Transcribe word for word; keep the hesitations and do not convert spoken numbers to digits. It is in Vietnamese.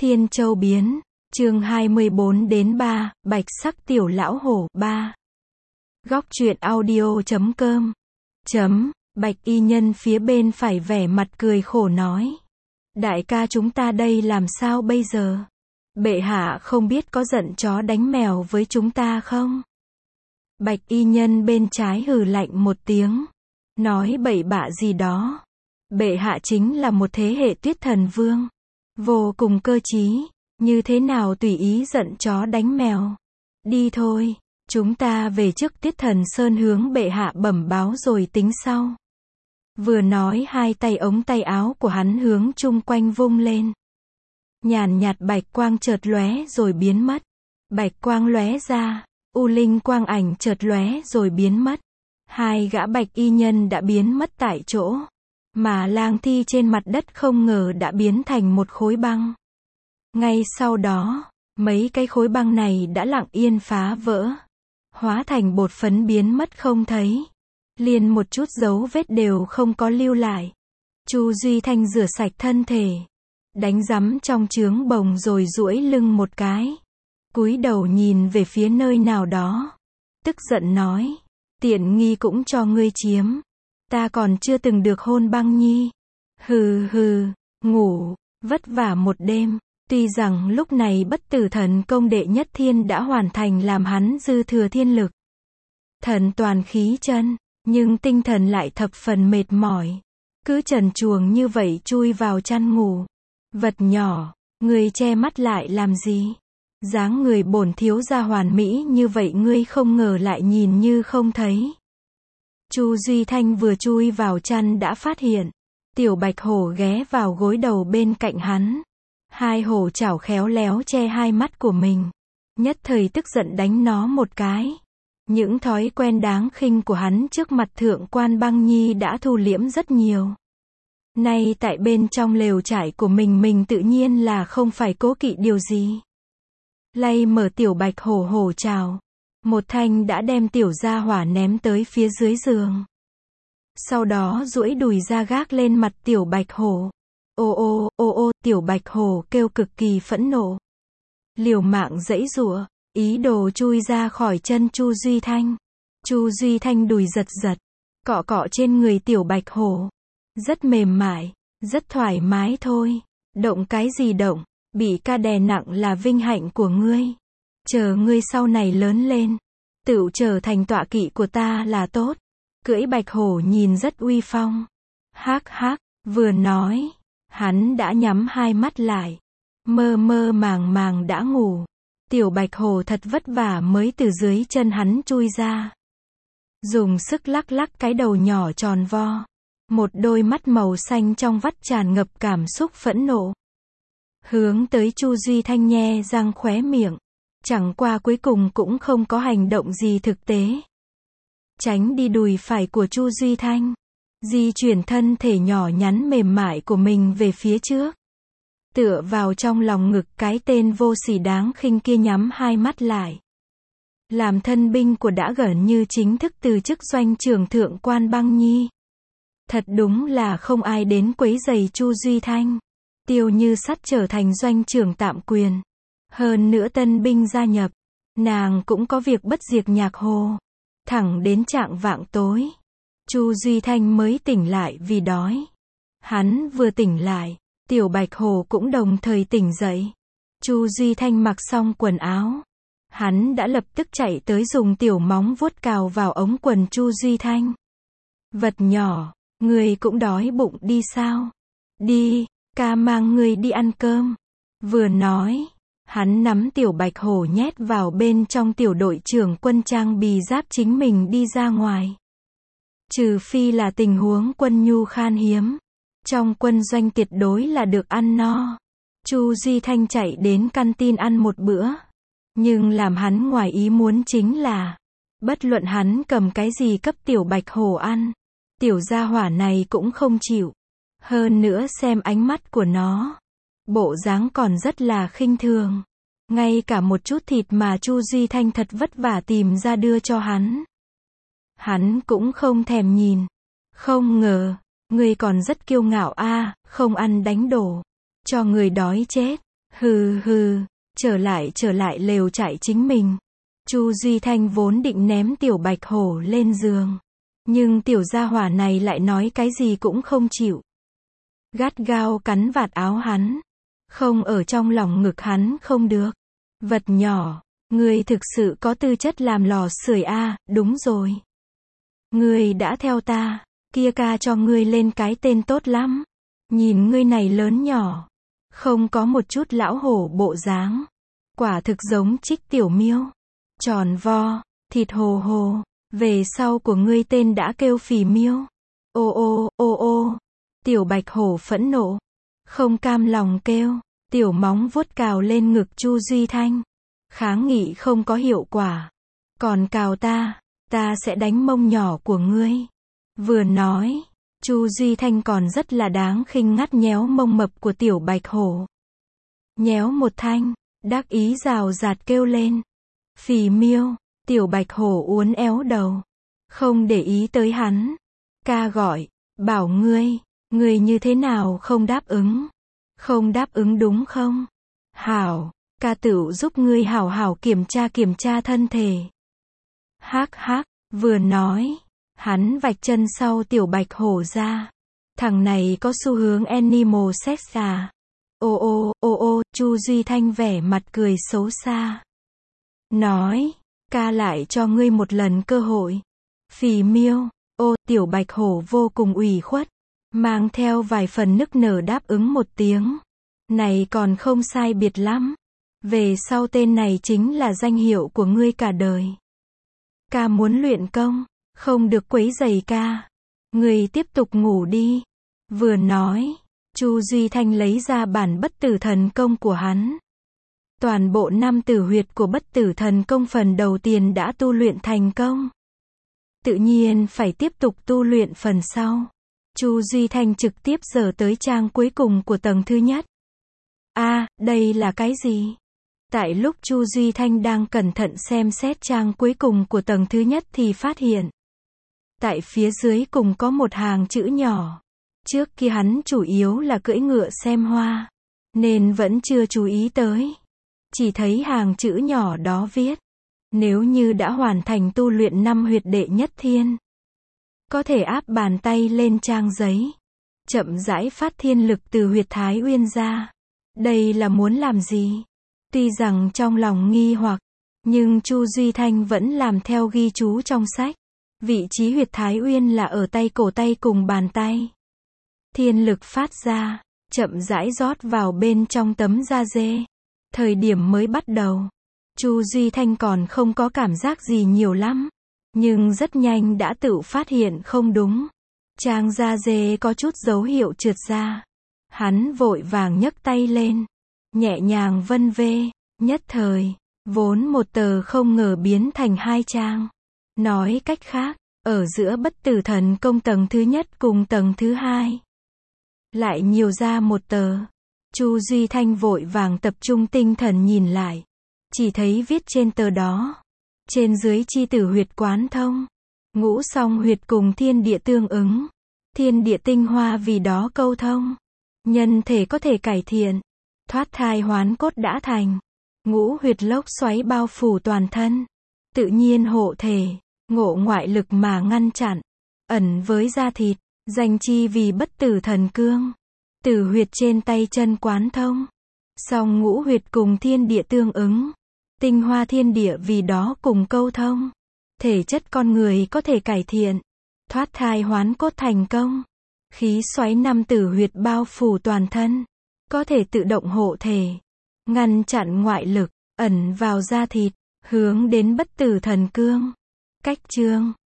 Thiên Châu biến, chương hai mươi bốn đến ba, bạch sắc tiểu lão hổ, ba. Góc truyện audio chấm com. Chấm, bạch y nhân phía bên phải vẻ mặt cười khổ nói. Đại ca chúng ta đây làm sao bây giờ? Bệ hạ không biết có giận chó đánh mèo với chúng ta không? Bạch y nhân bên trái hừ lạnh một tiếng. Nói bậy bạ gì đó. Bệ hạ chính là một thế hệ tuyết thần vương. Vô cùng cơ trí, như thế nào tùy ý giận chó đánh mèo. Đi thôi, chúng ta về trước Tiết Thần Sơn hướng bệ hạ bẩm báo rồi tính sau. Vừa nói hai tay ống tay áo của hắn hướng chung quanh vung lên. Nhàn nhạt bạch quang chợt lóe rồi biến mất. Bạch quang lóe ra, u linh quang ảnh chợt lóe rồi biến mất. Hai gã bạch y nhân đã biến mất tại chỗ. Mà lang thi trên mặt đất không ngờ đã biến thành một khối băng. Ngay sau đó, mấy cái khối băng này đã lặng yên phá vỡ. Hóa thành bột phấn biến mất không thấy. Liền một chút dấu vết đều không có lưu lại. Chu Duy Thanh rửa sạch thân thể. Đánh rắm trong trướng bồng rồi duỗi lưng một cái. Cúi đầu nhìn về phía nơi nào đó. Tức giận nói. Tiện nghi cũng cho ngươi chiếm. Ta còn chưa từng được hôn băng nhi. Hừ hừ, ngủ, vất vả một đêm. Tuy rằng lúc này bất tử thần công đệ nhất thiên đã hoàn thành làm hắn dư thừa thiên lực. Thần toàn khí chân, nhưng tinh thần lại thập phần mệt mỏi. Cứ trần truồng như vậy chui vào chăn ngủ. Vật nhỏ, ngươi che mắt lại làm gì? Dáng người bổn thiếu gia hoàn mỹ như vậy ngươi không ngờ lại nhìn như không thấy. Chu Duy Thanh vừa chui vào chăn đã phát hiện. Tiểu bạch hổ ghé vào gối đầu bên cạnh hắn. Hai hổ chảo khéo léo che hai mắt của mình. Nhất thời tức giận đánh nó một cái. Những thói quen đáng khinh của hắn trước mặt thượng quan băng nhi đã thu liễm rất nhiều. Nay tại bên trong lều trại của mình mình tự nhiên là không phải cố kỵ điều gì. Lay mở tiểu bạch hổ hổ chảo. Một thanh đã đem tiểu gia hỏa ném tới phía dưới giường. Sau đó duỗi đùi ra gác lên mặt tiểu bạch hổ. Ô ô, ô ô, tiểu bạch hổ kêu cực kỳ phẫn nộ. Liều mạng giãy giụa, ý đồ chui ra khỏi chân Chu Duy Thanh. Chu Duy Thanh đùi giật giật, cọ cọ trên người tiểu bạch hổ. Rất mềm mại, rất thoải mái thôi. Động cái gì động, bị ca đè nặng là vinh hạnh của ngươi. Chờ ngươi sau này lớn lên, tựu trở thành tọa kỵ của ta là tốt. Cưỡi bạch hổ nhìn rất uy phong. Hắc hắc, vừa nói, hắn đã nhắm hai mắt lại. Mơ mơ màng màng đã ngủ. Tiểu bạch hổ thật vất vả mới từ dưới chân hắn chui ra. Dùng sức lắc lắc cái đầu nhỏ tròn vo. Một đôi mắt màu xanh trong vắt tràn ngập cảm xúc phẫn nộ. Hướng tới Chu Duy Thanh nhe răng khóe miệng. Chẳng qua cuối cùng cũng không có hành động gì thực tế. Tránh đi đùi phải của Chu Duy Thanh. Di chuyển thân thể nhỏ nhắn mềm mại của mình về phía trước. Tựa vào trong lòng ngực cái tên vô sỉ đáng khinh kia nhắm hai mắt lại. Làm thân binh của đã gần như chính thức từ chức doanh trưởng thượng quan băng nhi. Thật đúng là không ai đến quấy giày Chu Duy Thanh. Tiêu Như Sắt trở thành doanh trưởng tạm quyền. Hơn nữa tân binh gia nhập. Nàng cũng có việc bất diệt nhạc hồ. Thẳng đến trạng vạng tối. Chu Duy Thanh mới tỉnh lại vì đói. Hắn vừa tỉnh lại. Tiểu bạch hổ cũng đồng thời tỉnh dậy. Chu Duy Thanh mặc xong quần áo. Hắn đã lập tức chạy tới dùng tiểu móng vuốt cào vào ống quần Chu Duy Thanh. Vật nhỏ, ngươi cũng đói bụng đi sao? Đi, ca mang ngươi đi ăn cơm. Vừa nói, hắn nắm tiểu bạch hổ nhét vào bên trong tiểu đội trưởng quân trang bì giáp chính mình đi ra ngoài. Trừ phi là tình huống quân nhu khan hiếm. Trong quân doanh tuyệt đối là được ăn no. Chu Duy Thanh chạy đến căn tin ăn một bữa. Nhưng làm hắn ngoài ý muốn chính là, bất luận hắn cầm cái gì cấp tiểu bạch hổ ăn, tiểu gia hỏa này cũng không chịu. Hơn nữa xem ánh mắt của nó, bộ dáng còn rất là khinh thường. Ngay cả một chút thịt mà Chu Duy Thanh thật vất vả tìm ra đưa cho hắn, hắn cũng không thèm nhìn. Không ngờ, ngươi còn rất kiêu ngạo a, không ăn đánh đổ, cho người đói chết. Hừ hừ, trở lại trở lại lều trại chính mình. Chu Duy Thanh vốn định ném tiểu bạch hổ lên giường. Nhưng tiểu gia hỏa này lại nói cái gì cũng không chịu. Gắt gao cắn vạt áo hắn. Không ở trong lòng ngực hắn không được. Vật nhỏ, ngươi thực sự có tư chất làm lò sưởi a, đúng rồi. Ngươi đã theo ta, kia ca cho ngươi lên cái tên tốt lắm. Nhìn ngươi này lớn nhỏ, không có một chút lão hổ bộ dáng. Quả thực giống Trích Tiểu Miêu. Tròn vo, thịt hồ hồ, về sau của ngươi tên đã kêu Phì Miêu. Ô ô, ô ô, tiểu bạch hổ phẫn nộ, không cam lòng kêu, tiểu móng vuốt cào lên ngực Chu Duy Thanh. Kháng nghị không có hiệu quả. Còn cào ta, ta sẽ đánh mông nhỏ của ngươi. Vừa nói, Chu Duy Thanh còn rất là đáng khinh ngắt nhéo mông mập của tiểu bạch hổ. Nhéo một thanh, đắc ý rào rạt kêu lên. Phì Miêu, tiểu bạch hổ uốn éo đầu. Không để ý tới hắn. Ca gọi, bảo ngươi, ngươi như thế nào không đáp ứng? Không đáp ứng đúng không? Hảo, ca tửu giúp ngươi hảo hảo kiểm tra kiểm tra thân thể. Hắc hắc, vừa nói, hắn vạch chân sau tiểu bạch hổ ra. Thằng này có xu hướng animal sex à? Ô ô, ô ô, Chu Duy Thanh vẻ mặt cười xấu xa. Nói, ca lại cho ngươi một lần cơ hội. Phì Miêu, ô, tiểu bạch hổ vô cùng ủy khuất. Mang theo vài phần nức nở đáp ứng một tiếng. Này còn không sai biệt lắm. Về sau tên này chính là danh hiệu của ngươi cả đời. Ca muốn luyện công, không được quấy rầy ca. Ngươi tiếp tục ngủ đi. Vừa nói, Chu Duy Thanh lấy ra bản bất tử thần công của hắn. Toàn bộ năm tử huyệt của bất tử thần công phần đầu tiên đã tu luyện thành công. Tự nhiên phải tiếp tục tu luyện phần sau. Chu Duy Thanh trực tiếp dở tới trang cuối cùng của tầng thứ nhất. A, à, đây là cái gì? Tại lúc Chu Duy Thanh đang cẩn thận xem xét trang cuối cùng của tầng thứ nhất thì phát hiện. Tại phía dưới cùng có một hàng chữ nhỏ. Trước kia hắn chủ yếu là cưỡi ngựa xem hoa. Nên vẫn chưa chú ý tới. Chỉ thấy hàng chữ nhỏ đó viết. Nếu như đã hoàn thành tu luyện năm huyệt đệ nhất thiên. Có thể áp bàn tay lên trang giấy. Chậm rãi phát thiên lực từ huyệt Thái Uyên ra. Đây là muốn làm gì? Tuy rằng trong lòng nghi hoặc. Nhưng Chu Duy Thanh vẫn làm theo ghi chú trong sách. Vị trí huyệt Thái Uyên là ở tay cổ tay cùng bàn tay. Thiên lực phát ra. Chậm rãi rót vào bên trong tấm da dê. Thời điểm mới bắt đầu. Chu Duy Thanh còn không có cảm giác gì nhiều lắm. Nhưng rất nhanh đã tự phát hiện không đúng. Trang da dê có chút dấu hiệu trượt ra. Hắn vội vàng nhấc tay lên. Nhẹ nhàng vân vê. Nhất thời, vốn một tờ không ngờ biến thành hai trang. Nói cách khác, ở giữa bất tử thần công tầng thứ nhất cùng tầng thứ hai. Lại nhiều ra một tờ. Chu Duy Thanh vội vàng tập trung tinh thần nhìn lại. Chỉ thấy viết trên tờ đó. Trên dưới chi tử huyệt quán thông. Ngũ song huyệt cùng thiên địa tương ứng. Thiên địa tinh hoa vì đó câu thông. Nhân thể có thể cải thiện. Thoát thai hoán cốt đã thành. Ngũ huyệt lốc xoáy bao phủ toàn thân. Tự nhiên hộ thể. Ngộ ngoại lực mà ngăn chặn. Ẩn với da thịt. Danh chi vì bất tử thần cương. Tử huyệt trên tay chân quán thông. Song ngũ huyệt cùng thiên địa tương ứng. Tinh hoa thiên địa vì đó cùng câu thông. Thể chất con người có thể cải thiện. Thoát thai hoán cốt thành công. Khí xoáy năm tử huyệt bao phủ toàn thân. Có thể tự động hộ thể. Ngăn chặn ngoại lực. Ẩn vào da thịt. Hướng đến bất tử thần cương. Cách chương